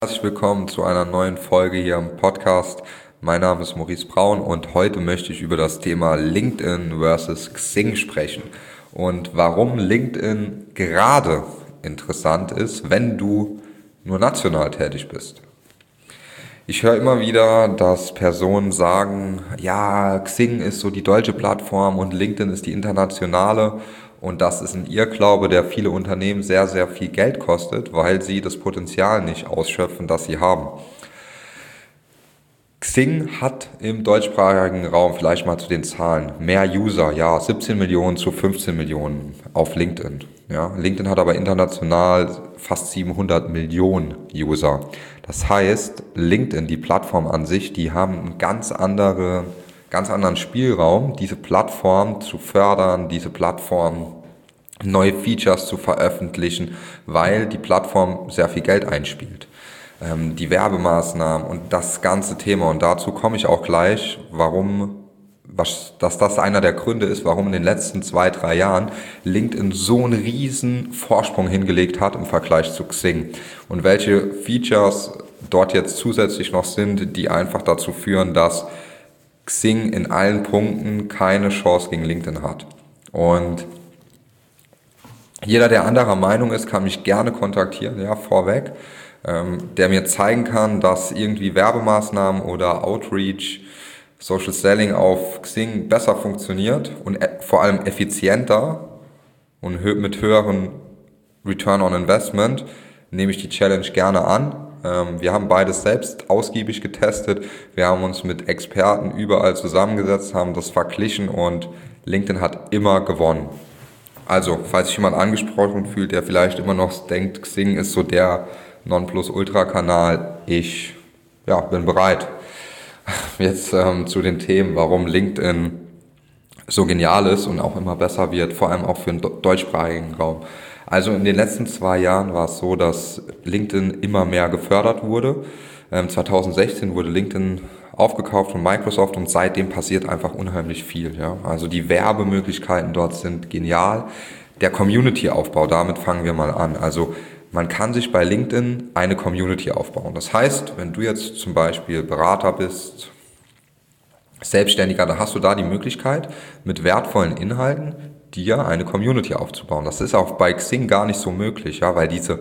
Herzlich willkommen zu einer neuen Folge hier im Podcast. Mein Name ist Maurice Braun und heute möchte ich über das Thema LinkedIn versus Xing sprechen und warum LinkedIn gerade interessant ist, wenn du nur national tätig bist. Ich höre immer wieder, dass Personen sagen, ja, Xing ist so die deutsche Plattform und LinkedIn ist die internationale. Und das ist ein Irrglaube, der viele Unternehmen sehr, sehr viel Geld kostet, weil sie das Potenzial nicht ausschöpfen, das sie haben. Xing hat im deutschsprachigen Raum, vielleicht mal zu den Zahlen, mehr User, ja, 17 Millionen zu 15 Millionen auf LinkedIn. Ja, LinkedIn hat aber international fast 700 Millionen User. Das heißt, LinkedIn, die Plattform an sich, die haben einen ganz anderen Spielraum, diese Plattform zu fördern, diese Plattform neue Features zu veröffentlichen, weil die Plattform sehr viel Geld einspielt. Die Werbemaßnahmen und das ganze Thema. Und dazu komme ich auch gleich, dass das einer der Gründe ist, warum in den letzten 2, 3 Jahren LinkedIn so einen riesen Vorsprung hingelegt hat im Vergleich zu Xing. Und welche Features dort jetzt zusätzlich noch sind, die einfach dazu führen, dass Xing in allen Punkten keine Chance gegen LinkedIn hat. Und jeder, der anderer Meinung ist, kann mich gerne kontaktieren, ja, vorweg, der mir zeigen kann, dass irgendwie Werbemaßnahmen oder Outreach, Social Selling auf Xing besser funktioniert und vor allem effizienter und mit höheren Return on Investment, nehme ich die Challenge gerne an. Wir haben beides selbst ausgiebig getestet. Wir haben uns mit Experten überall zusammengesetzt, haben das verglichen und LinkedIn hat immer gewonnen. Also, falls sich jemand angesprochen fühlt, der vielleicht immer noch denkt, Xing ist so der Nonplusultra-Kanal, ich bin bereit. Jetzt zu den Themen, warum LinkedIn so genial ist und auch immer besser wird, vor allem auch für den deutschsprachigen Raum. Also in den letzten 2 Jahren war es so, dass LinkedIn immer mehr gefördert wurde. 2016 wurde LinkedIn aufgekauft von Microsoft und seitdem passiert einfach unheimlich viel. Ja? Also die Werbemöglichkeiten dort sind genial. Der Community-Aufbau, damit fangen wir mal an. Also man kann sich bei LinkedIn eine Community aufbauen. Das heißt, wenn du jetzt zum Beispiel Berater bist, Selbstständiger, dann hast du da die Möglichkeit, mit wertvollen Inhalten dir eine Community aufzubauen. Das ist auch bei Xing gar nicht so möglich, ja, weil diese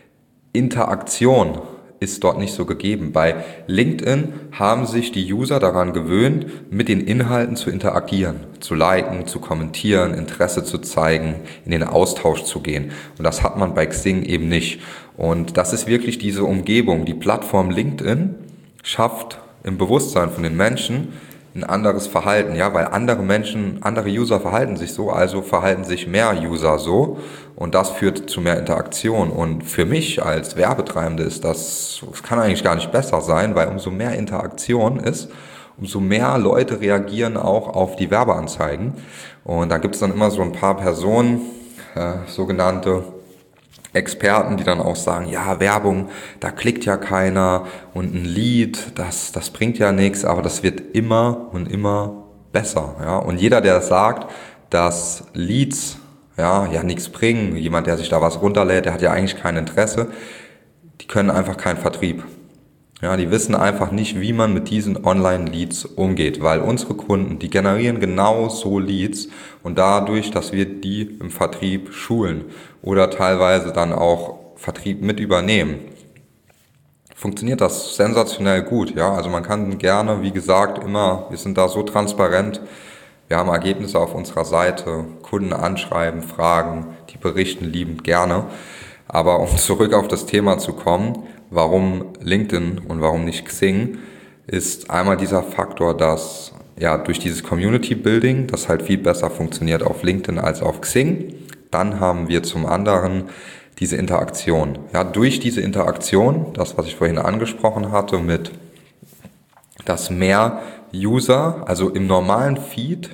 Interaktion ist dort nicht so gegeben. Bei LinkedIn haben sich die User daran gewöhnt, mit den Inhalten zu interagieren, zu liken, zu kommentieren, Interesse zu zeigen, in den Austausch zu gehen. Und das hat man bei Xing eben nicht. Und das ist wirklich diese Umgebung. Die Plattform LinkedIn schafft im Bewusstsein von den Menschen ein anderes Verhalten, ja, weil andere User verhalten sich so, also verhalten sich mehr User so und das führt zu mehr Interaktion und für mich als Werbetreibende ist das kann eigentlich gar nicht besser sein, weil umso mehr Interaktion ist, umso mehr Leute reagieren auch auf die Werbeanzeigen und da gibt es dann immer so ein paar Personen, sogenannte Experten, die dann auch sagen, ja, Werbung, da klickt ja keiner und ein Lied, das bringt ja nichts, aber das wird immer und immer besser. Ja? Und jeder, der sagt, dass Leads ja nichts bringen, jemand, der sich da was runterlädt, der hat ja eigentlich kein Interesse, die können einfach keinen Vertrieb. Ja, die wissen einfach nicht, wie man mit diesen Online-Leads umgeht, weil unsere Kunden, die generieren genau so Leads und dadurch, dass wir die im Vertrieb schulen oder teilweise dann auch Vertrieb mit übernehmen, funktioniert das sensationell gut. Ja, also man kann gerne, wie gesagt, wir sind da so transparent, wir haben Ergebnisse auf unserer Seite, Kunden anschreiben, fragen, die berichten liebend gerne. Aber um zurück auf das Thema zu kommen, warum LinkedIn und warum nicht Xing, ist einmal dieser Faktor, dass durch dieses Community Building, das halt viel besser funktioniert auf LinkedIn als auf Xing. Dann haben wir zum anderen diese Interaktion. Ja, durch diese Interaktion, das was ich vorhin angesprochen hatte, mit dass mehr User, also im normalen Feed,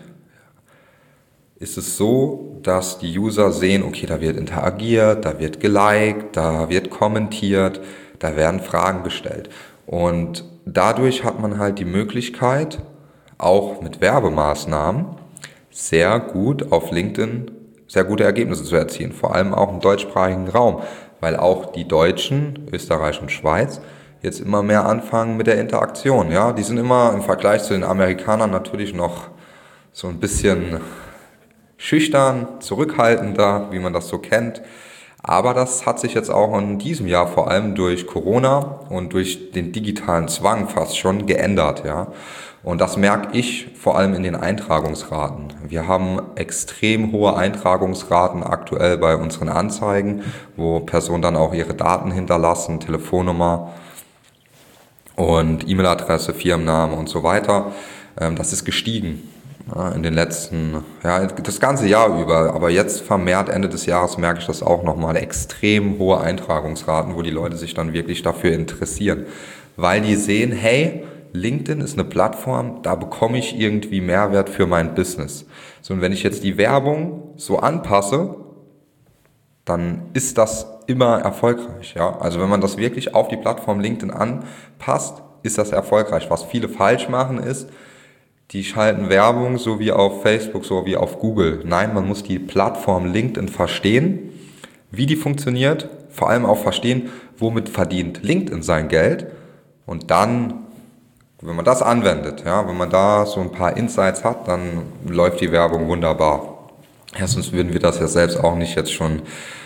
ist es so, dass die User sehen, okay, da wird interagiert, da wird geliked, da wird kommentiert, da werden Fragen gestellt. Und dadurch hat man halt die Möglichkeit, auch mit Werbemaßnahmen sehr gut auf LinkedIn sehr gute Ergebnisse zu erzielen, vor allem auch im deutschsprachigen Raum, weil auch die Deutschen, Österreich und Schweiz jetzt immer mehr anfangen mit der Interaktion. Ja, die sind immer im Vergleich zu den Amerikanern natürlich noch so ein bisschen schüchtern, zurückhaltender, wie man das so kennt. Aber das hat sich jetzt auch in diesem Jahr vor allem durch Corona und durch den digitalen Zwang fast schon geändert, ja. Und das merke ich vor allem in den Eintragungsraten. Wir haben extrem hohe Eintragungsraten aktuell bei unseren Anzeigen, wo Personen dann auch ihre Daten hinterlassen, Telefonnummer und E-Mail-Adresse, Firmenname und so weiter. Das ist gestiegen. Ja, in den letzten, ja, das ganze Jahr über, aber jetzt vermehrt Ende des Jahres merke ich das auch nochmal, extrem hohe Eintragungsraten, wo die Leute sich dann wirklich dafür interessieren, weil die sehen, hey, LinkedIn ist eine Plattform, da bekomme ich irgendwie Mehrwert für mein Business. So, und wenn ich jetzt die Werbung so anpasse, dann ist das immer erfolgreich, ja. Also wenn man das wirklich auf die Plattform LinkedIn anpasst, ist das erfolgreich. Was viele falsch machen ist, die schalten Werbung so wie auf Facebook, so wie auf Google. Nein, man muss die Plattform LinkedIn verstehen, wie die funktioniert, vor allem auch verstehen, womit verdient LinkedIn sein Geld. Und dann, wenn man das anwendet, ja, wenn man da so ein paar Insights hat, dann läuft die Werbung wunderbar. Ja, sonst würden wir das ja selbst auch nicht jetzt schon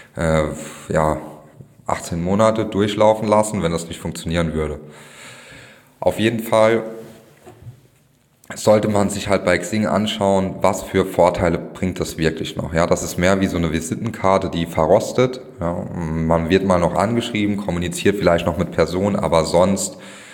18 Monate durchlaufen lassen, wenn das nicht funktionieren würde. Auf jeden Fall sollte man sich halt bei Xing anschauen, was für Vorteile bringt das wirklich noch. Ja, das ist mehr wie so eine Visitenkarte, die verrostet. Ja, man wird mal noch angeschrieben, kommuniziert vielleicht noch mit Personen, aber sonst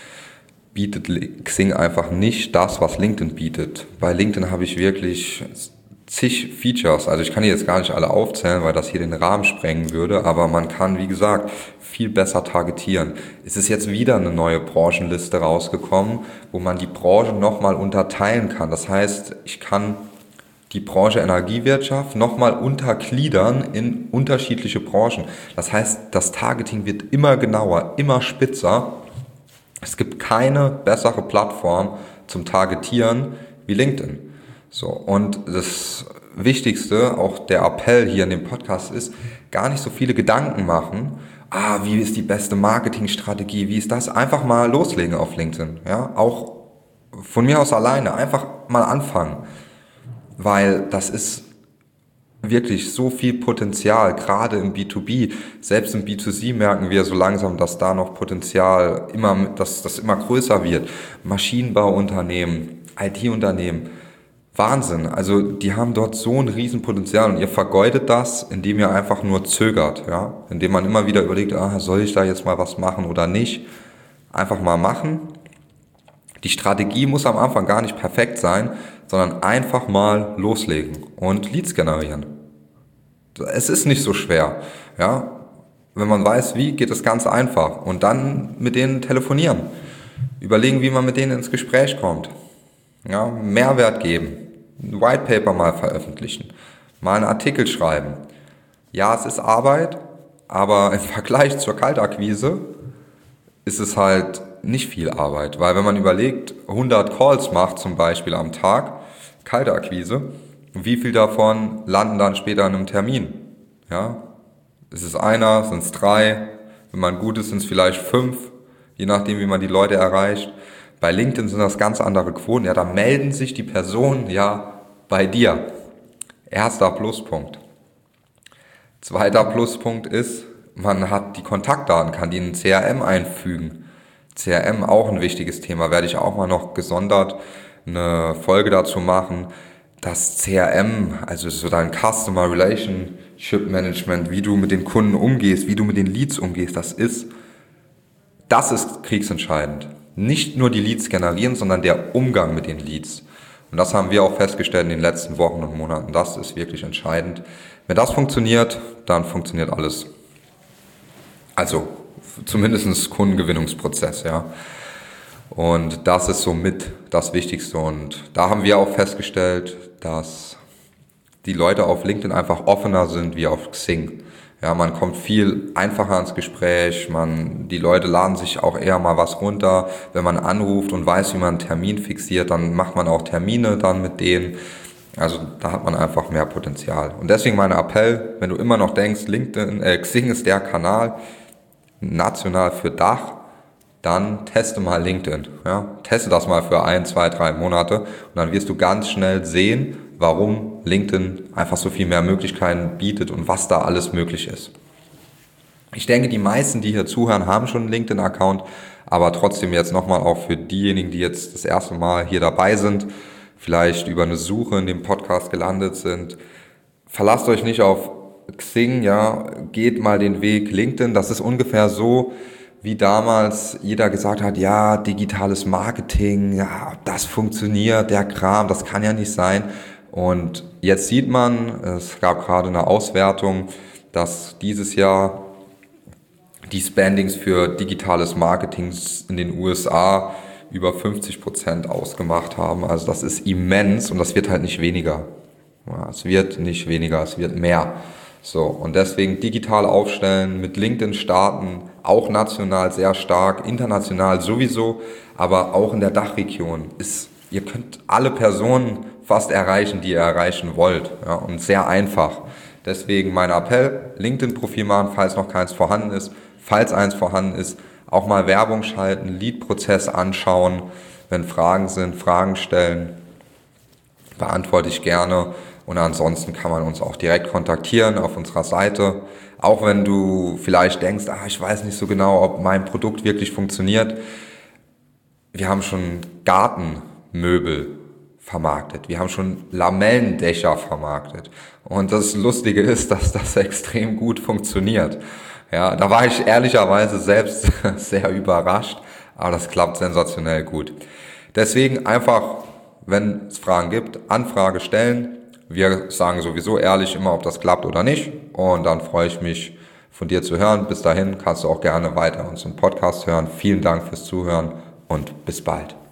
bietet Xing einfach nicht das, was LinkedIn bietet. Bei LinkedIn habe ich wirklich zig Features. Also ich kann die jetzt gar nicht alle aufzählen, weil das hier den Rahmen sprengen würde, aber man kann, wie gesagt, viel besser targetieren. Es ist jetzt wieder eine neue Branchenliste rausgekommen, wo man die Branchen nochmal unterteilen kann. Das heißt, ich kann die Branche Energiewirtschaft nochmal untergliedern in unterschiedliche Branchen. Das heißt, das Targeting wird immer genauer, immer spitzer. Es gibt keine bessere Plattform zum Targetieren wie LinkedIn. So, und das Wichtigste, auch der Appell hier in dem Podcast ist, gar nicht so viele Gedanken machen, wie ist die beste Marketingstrategie, wie ist das? Einfach mal loslegen auf LinkedIn, ja, auch von mir aus alleine, einfach mal anfangen, weil das ist wirklich so viel Potenzial, gerade im B2B, selbst im B2C merken wir so langsam, dass da noch Potenzial dass das immer größer wird. Maschinenbauunternehmen, IT-Unternehmen, Wahnsinn, also die haben dort so ein Riesenpotenzial und ihr vergeudet das, indem ihr einfach nur zögert, ja, indem man immer wieder überlegt, soll ich da jetzt mal was machen oder nicht, einfach mal machen. Die Strategie muss am Anfang gar nicht perfekt sein, sondern einfach mal loslegen und Leads generieren. Es ist nicht so schwer, ja, wenn man weiß, wie, geht es ganz einfach und dann mit denen telefonieren, überlegen, wie man mit denen ins Gespräch kommt, ja, Mehrwert geben. Ein White Paper mal veröffentlichen, mal einen Artikel schreiben. Ja, es ist Arbeit, aber im Vergleich zur Kaltakquise ist es halt nicht viel Arbeit, weil wenn man überlegt, 100 Calls macht zum Beispiel am Tag, Kaltakquise, wie viel davon landen dann später in einem Termin? Ja, ist es einer, sind es 3, wenn man gut ist, sind es vielleicht 5, je nachdem, wie man die Leute erreicht. Bei LinkedIn sind das ganz andere Quoten. Ja, da melden sich die Personen ja bei dir. Erster Pluspunkt. Zweiter Pluspunkt ist, man hat die Kontaktdaten, kann die in ein CRM einfügen. CRM auch ein wichtiges Thema, werde ich auch mal noch gesondert eine Folge dazu machen. Das CRM, also so dein Customer Relationship Management, wie du mit den Kunden umgehst, wie du mit den Leads umgehst, das ist kriegsentscheidend. Nicht nur die Leads generieren, sondern der Umgang mit den Leads. Und das haben wir auch festgestellt in den letzten Wochen und Monaten. Das ist wirklich entscheidend. Wenn das funktioniert, dann funktioniert alles. Also zumindest Kundengewinnungsprozess, ja. Und das ist somit das Wichtigste. Und da haben wir auch festgestellt, dass die Leute auf LinkedIn einfach offener sind wie auf Xing. Ja, man kommt viel einfacher ins Gespräch, die Leute laden sich auch eher mal was runter. Wenn man anruft und weiß, wie man einen Termin fixiert, dann macht man auch Termine dann mit denen. Also da hat man einfach mehr Potenzial. Und deswegen mein Appell, wenn du immer noch denkst, Xing ist der Kanal national für Dach, dann teste mal LinkedIn. Ja? Teste das mal für 1, 2, 3 Monate und dann wirst du ganz schnell sehen, warum LinkedIn einfach so viel mehr Möglichkeiten bietet und was da alles möglich ist. Ich denke, die meisten, die hier zuhören, haben schon einen LinkedIn-Account, aber trotzdem jetzt nochmal auch für diejenigen, die jetzt das erste Mal hier dabei sind, vielleicht über eine Suche in dem Podcast gelandet sind, verlasst euch nicht auf Xing, ja, geht mal den Weg LinkedIn. Das ist ungefähr so, wie damals jeder gesagt hat, ja, digitales Marketing, ja, das funktioniert, der Kram, das kann ja nicht sein. Und jetzt sieht man, es gab gerade eine Auswertung, dass dieses Jahr die Spendings für digitales Marketing in den USA über 50% ausgemacht haben. Also das ist immens und das wird halt nicht weniger. Ja, es wird nicht weniger, es wird mehr. So, und deswegen digital aufstellen, mit LinkedIn starten, auch national sehr stark, international sowieso, aber auch in der Dachregion ihr könnt alle Personen fast erreichen, die ihr erreichen wollt, ja, und sehr einfach. Deswegen mein Appell, LinkedIn-Profil machen, falls noch keins vorhanden ist, falls eins vorhanden ist, auch mal Werbung schalten, Lead-Prozess anschauen, wenn Fragen sind, Fragen stellen, beantworte ich gerne. Und ansonsten kann man uns auch direkt kontaktieren auf unserer Seite. Auch wenn du vielleicht denkst, ich weiß nicht so genau, ob mein Produkt wirklich funktioniert. Wir haben schon Gartenmöbel vermarktet. Wir haben schon Lamellendächer vermarktet. Und das Lustige ist, dass das extrem gut funktioniert. Ja, da war ich ehrlicherweise selbst sehr überrascht. Aber das klappt sensationell gut. Deswegen einfach, wenn es Fragen gibt, Anfrage stellen. Wir sagen sowieso ehrlich immer, ob das klappt oder nicht. Und dann freue ich mich, von dir zu hören. Bis dahin kannst du auch gerne weiter unseren Podcast hören. Vielen Dank fürs Zuhören und bis bald.